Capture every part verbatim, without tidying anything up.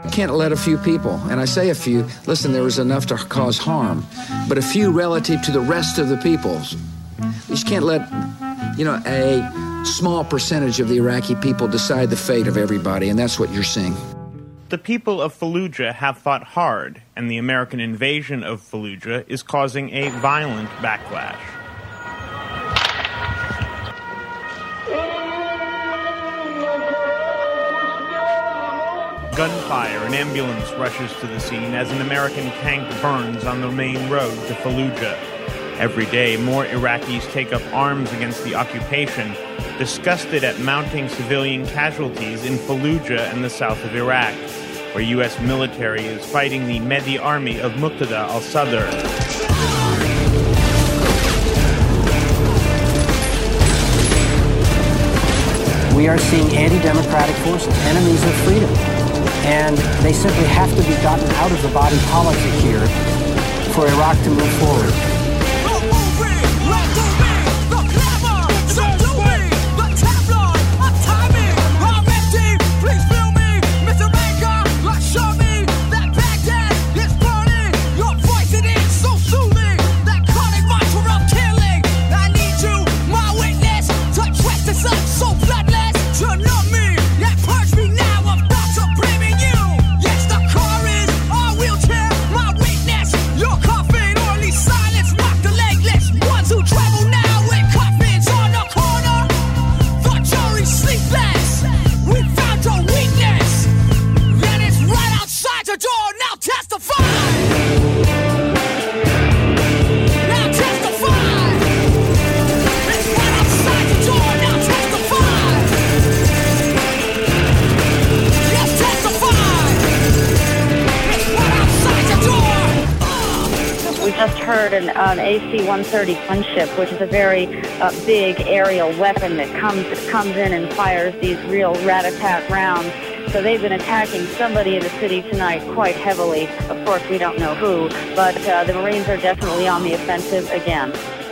You can't let a few people, and I say a few, listen, there was enough to cause harm, but a few relative to the rest of the peoples. You just can't let, you know, a small percentage of the Iraqi people decide the fate of everybody, and that's what you're seeing. The people of Fallujah have fought hard, and the American invasion of Fallujah is causing a violent backlash. Gunfire, an ambulance rushes to the scene as an American tank burns on the main road to Fallujah. Every day, more Iraqis take up arms against the occupation, disgusted at mounting civilian casualties in Fallujah and the south of Iraq, where U S military is fighting the Mahdi army of Muqtada al-Sadr. We are seeing anti-democratic forces, enemies of freedom, and they simply have to be gotten out of the body politic here for Iraq to move forward. Heard an, an A C one thirty gunship, which is a very uh, big aerial weapon that comes comes in and fires these real rat-a-tat rounds. So they've been attacking somebody in the city tonight quite heavily. Of course, we don't know who, but uh, the Marines are definitely on the offensive again.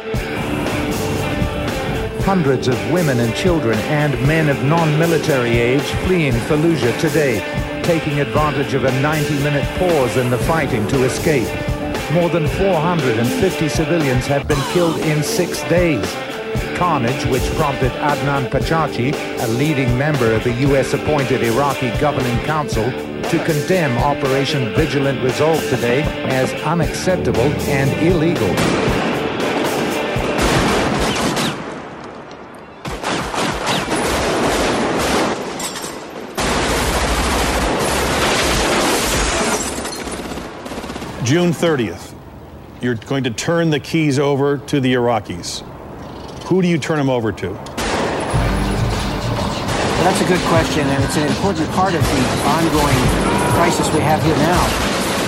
Hundreds of women and children and men of non-military age fleeing Fallujah today, taking advantage of a ninety-minute pause in the fighting to escape. More than four hundred fifty civilians have been killed in six days. Carnage, which prompted Adnan Pachachi, a leading member of the U S-appointed Iraqi Governing Council, to condemn Operation Vigilant Resolve today as unacceptable and illegal. June thirtieth, you're going to turn the keys over to the Iraqis. Who do you turn them over to? Well, that's a good question, and it's an important part of the ongoing crisis we have here now.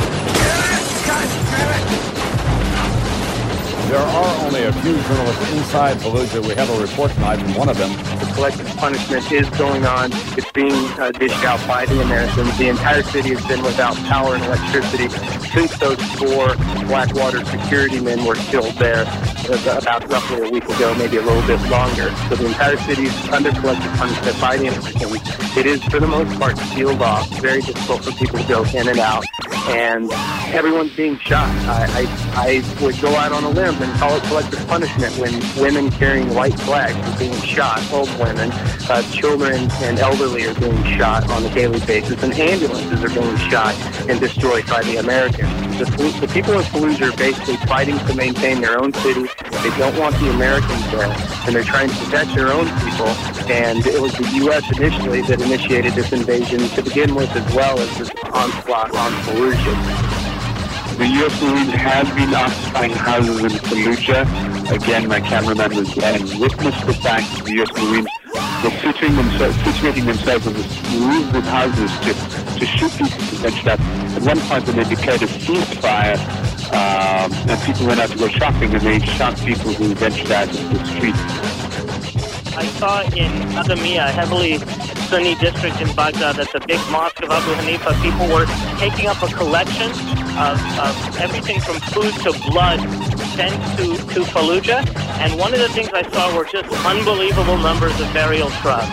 There are only a few journalists inside Fallujah. We have a report tonight from one of them. The collective punishment is going on. It's being uh, dished out by the Americans. The entire city has been without power and electricity since those four Blackwater security men were killed there uh, about roughly a week ago, maybe a little bit longer. So the entire city is under collective punishment by the Americans. It is, for the most part, sealed off. Very difficult for people to go in and out. And everyone's being shot. I, I, I would go out on a limb and call it collective punishment when women carrying white flags are being shot, old women, uh, children and elderly are being shot on a daily basis, and ambulances are being shot and destroyed by the Americans. The, the people in Fallujah are basically fighting to maintain their own city. They don't want the Americans there, and they're trying to protect their own people. And it was the U S initially that initiated this invasion to begin with, as well as this onslaught on Fallujah. The U S Marines have been occupying houses in Fallujah. Again, my cameraman was there and witnessed the fact that the U S Marines were situating themselves, situating themselves on the roofs of houses to, to shoot people who ventured out. At one point when they declared a ceasefire, um, and people went out to go shopping, and they shot people who ventured out into the streets. I saw in Adamiyah, a heavily Sunni district in Baghdad, at the big mosque of Abu Hanifa, people were taking up a collection of, of everything from food to blood sent to, to Fallujah. And one of the things I saw were just unbelievable numbers of burial trucks.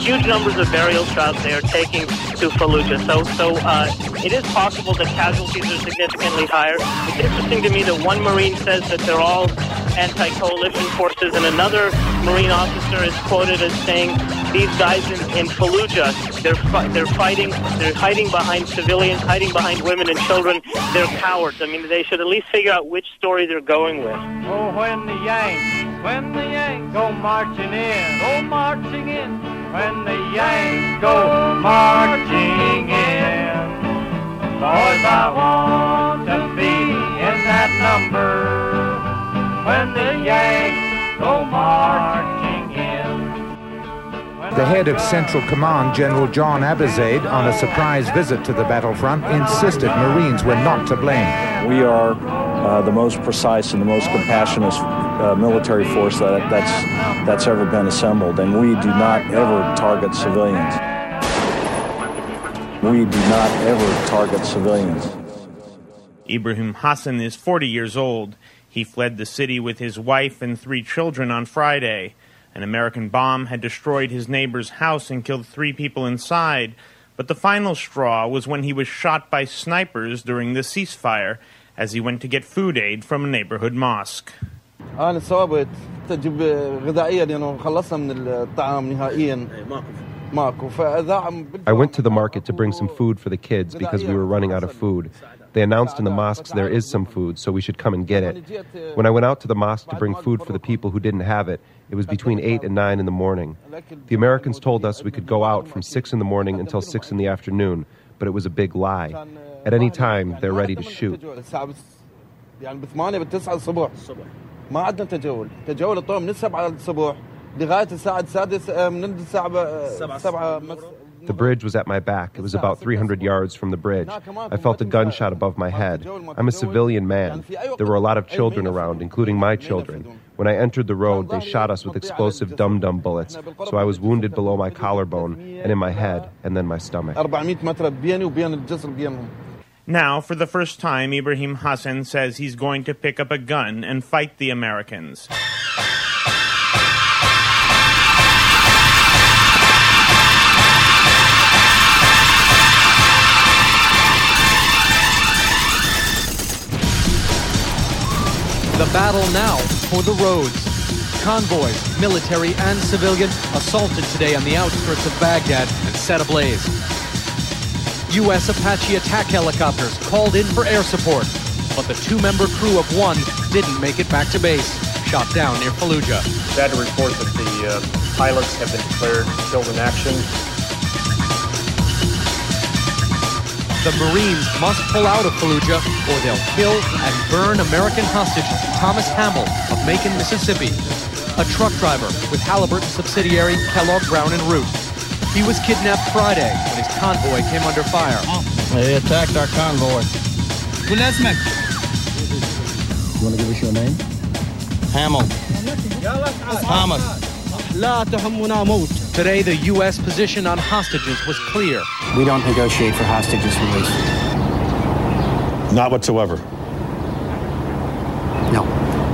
huge numbers of burial shrouds they are taking to Fallujah. So, so uh, it is possible that casualties are significantly higher. It's interesting to me that one Marine says that they're all anti-coalition forces, and another Marine officer is quoted as saying these guys in, in Fallujah, they're fi- they're fighting, they're hiding behind civilians, hiding behind women and children. They're cowards. I mean, they should at least figure out which story they're going with. Oh, when the Yanks, when the Yanks go marching in, go marching in, when the Yanks go marching in, boys, I want to be in that number. When the Yanks go marching in. The head of Central Command, General John Abizaid, on a surprise visit to the battlefront, insisted Marines were not to blame. We are uh, the most precise and the most compassionate uh, military force that, that's, that's ever been assembled, and we do not ever target civilians. We do not ever target civilians. Ibrahim Hassan is forty years old. He fled the city with his wife and three children on Friday. An American bomb had destroyed his neighbor's house and killed three people inside, but the final straw was when he was shot by snipers during the ceasefire as he went to get food aid from a neighborhood mosque. أنا صابت تجيب غذائية لأنه خلصنا من الطعام نهائيا. I went to the market to bring some food for the kids because we were running out of food. They announced in the mosques there is some food, so we should come and get it. When I went out to the mosque to bring food for the people who didn't have it, it was between eight and nine in the morning. The Americans told us we could go out from six in the morning until six in the afternoon, but it was a big lie. At any time, they're ready to shoot. The bridge was at my back. It was about three hundred yards from the bridge. I felt a gunshot above my head. I'm a civilian man. There were a lot of children around, including my children. When I entered the road, they shot us with explosive dum-dum bullets, so I was wounded below my collarbone and in my head and then my stomach. Now, for the first time, Ibrahim Hassan says he's going to pick up a gun and fight the Americans. The battle now for the roads. Convoys, military and civilian, assaulted today on the outskirts of Baghdad and set ablaze. U S Apache attack helicopters called in for air support, but the two-member crew of one didn't make it back to base, shot down near Fallujah. Sad to report that the uh, pilots have been declared killed in action. The Marines must pull out of Fallujah or they'll kill and burn American hostage Thomas Hamill of Macon, Mississippi, a truck driver with Halliburton subsidiary Kellogg Brown and Root. He was kidnapped Friday when his convoy came under fire. They attacked our convoy. You want to give us your name? Hamill. Thomas. Today, the U S position on hostages was clear. We don't negotiate for hostages release. Not whatsoever. No.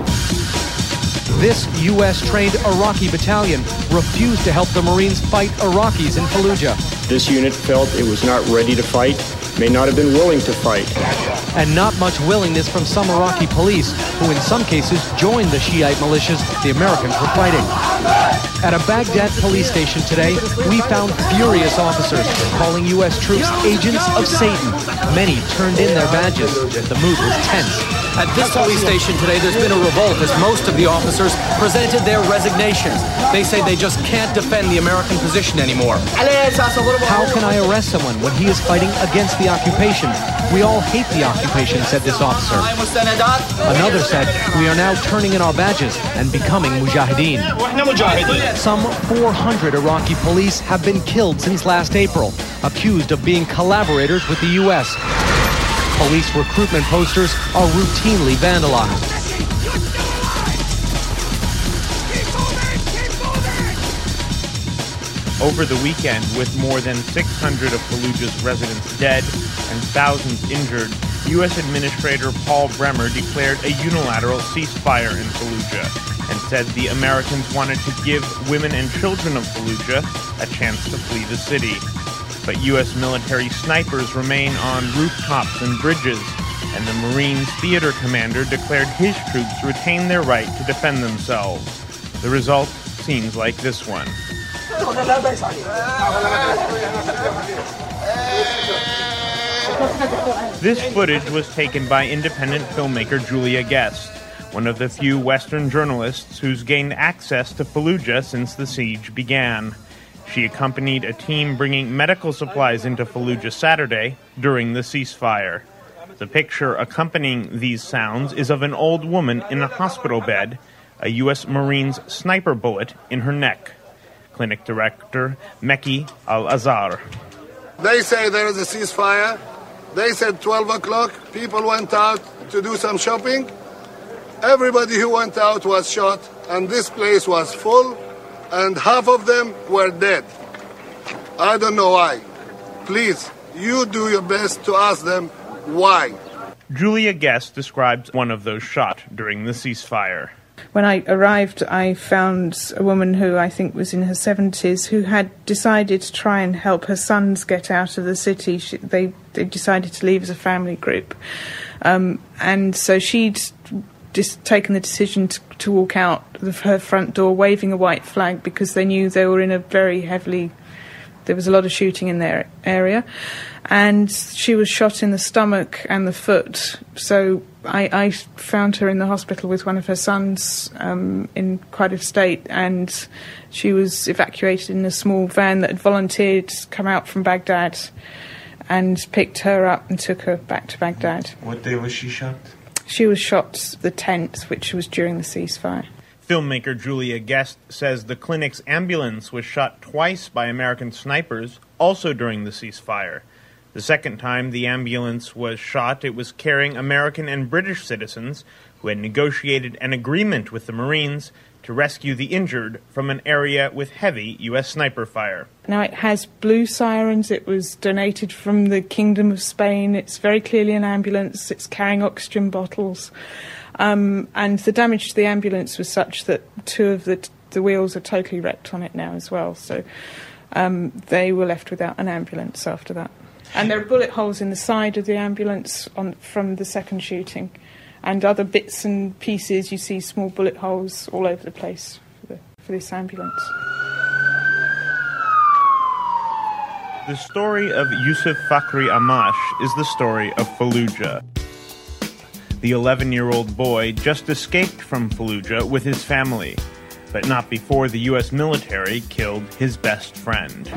This U S-trained Iraqi battalion refused to help the Marines fight Iraqis in Fallujah. This unit felt it was not ready to fight, may not have been willing to fight. And not much willingness from some Iraqi police, who in some cases joined the Shiite militias the Americans were fighting. At a Baghdad police station today, we found furious officers calling U S troops agents of Satan. Many turned in their badges. The mood was tense. At this police station today, there's been a revolt as most of the officers presented their resignations. They say they just can't defend the American position anymore. How can I arrest someone when he is fighting against the occupation? We all hate the occupation, said this officer. Another said, we are now turning in our badges and becoming mujahideen. Some four hundred Iraqi police have been killed since last April, accused of being collaborators with the U S. Police recruitment posters are routinely vandalized. Over the weekend, with more than six hundred of Fallujah's residents dead and thousands injured, U S Administrator Paul Bremer declared a unilateral ceasefire in Fallujah. and said the Americans wanted to give women and children of Fallujah a chance to flee the city. But U S military snipers remain on rooftops and bridges, and the Marines theater commander declared his troops retain their right to defend themselves. The result seems like this one. This footage was taken by independent filmmaker Julia Guest, one of the few Western journalists who's gained access to Fallujah since the siege began. She accompanied a team bringing medical supplies into Fallujah Saturday during the ceasefire. The picture accompanying these sounds is of an old woman in a hospital bed, a U S Marine's sniper bullet in her neck. Clinic director Meki Al-Azhar. They say there is a ceasefire. They said twelve o'clock. People went out to do some shopping. Everybody who went out was shot, and this place was full, and half of them were dead. I don't know why. Please, you do your best to ask them why. Julia Guest describes one of those shot during the ceasefire. When I arrived, I found a woman who I think was in her seventies who had decided to try and help her sons get out of the city. She, they, they decided to leave as a family group. Um, and so she'd just taken the decision to, to walk out of her front door waving a white flag because they knew they were in a very heavily... There was a lot of shooting in their area. And she was shot in the stomach and the foot. So I, I found her in the hospital with one of her sons um, in quite a state, and she was evacuated in a small van that had volunteered to come out from Baghdad and picked her up and took her back to Baghdad. What day was she shot? She was shot the tenth, which was during the ceasefire. Filmmaker Julia Guest says the clinic's ambulance was shot twice by American snipers, also during the ceasefire. The second time the ambulance was shot, it was carrying American and British citizens who had negotiated an agreement with the Marines to rescue the injured from an area with heavy U S sniper fire. Now, it has blue sirens. It was donated from the Kingdom of Spain. It's very clearly an ambulance. It's carrying oxygen bottles. Um, and the damage to the ambulance was such that two of the, t- the wheels are totally wrecked on it now as well. So um, they were left without an ambulance after that. And there are bullet holes in the side of the ambulance on, from the second shooting. And other bits and pieces, you see small bullet holes all over the place for, the, for this ambulance. The story of Yusuf Fakhri Amash is the story of Fallujah. The eleven-year-old boy just escaped from Fallujah with his family, but not before the U S military killed his best friend.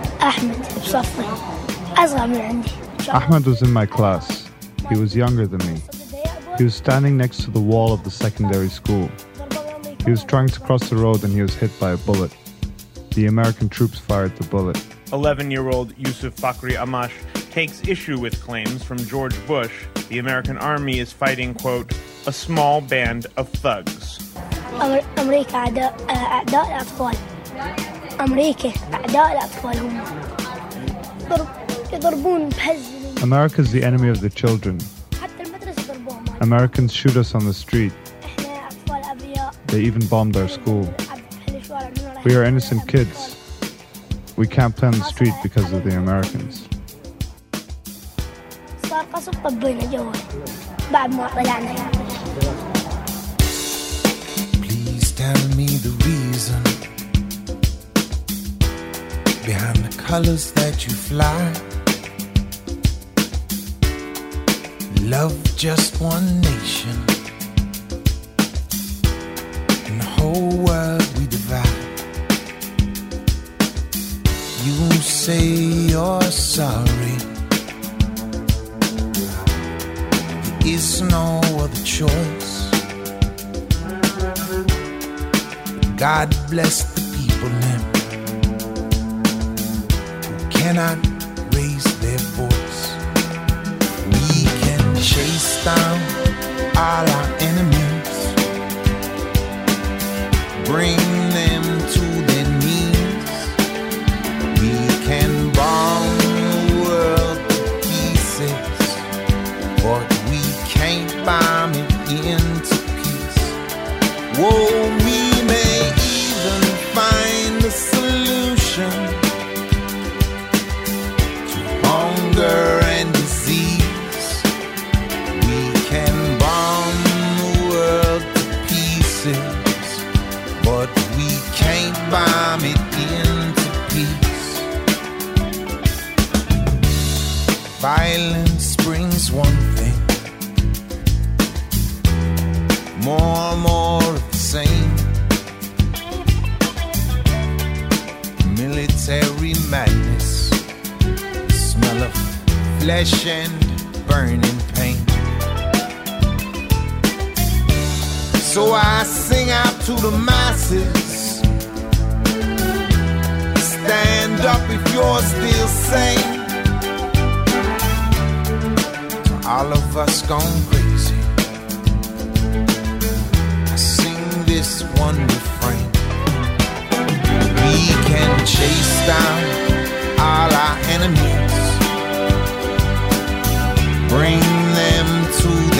Ahmed was in my class. He was younger than me. He was standing next to the wall of the secondary school. He was trying to cross the road and he was hit by a bullet. The American troops fired the bullet. eleven-year-old Yusuf Fakhri Amash takes issue with claims from George Bush the American army is fighting, quote, a small band of thugs. أمريكا أعداء أعداء الأطفال. أمريكا أعداء الأطفال هم يضربون بهز. America is the enemy of the children. Americans shoot us on the street. They even bombed our school. We are innocent kids. We can't play on the street because of the Americans. Please tell me the reason behind the colors that you fly. Love just one nation, and the whole world we divide. You say you're sorry. There is no other choice. God bless the people then who cannot raise their voice. We can chase down all our enemies, bring them to their knees. We can bomb the world to pieces, but we can't bomb it into peace. Whoa, we Violence brings one thing, more and more of the same. Military madness, the smell of flesh and burning pain. So I sing out to the masses, stand up if you're still sane. To all of us gone crazy, I sing this one refrain. We can chase down all our enemies, bring them to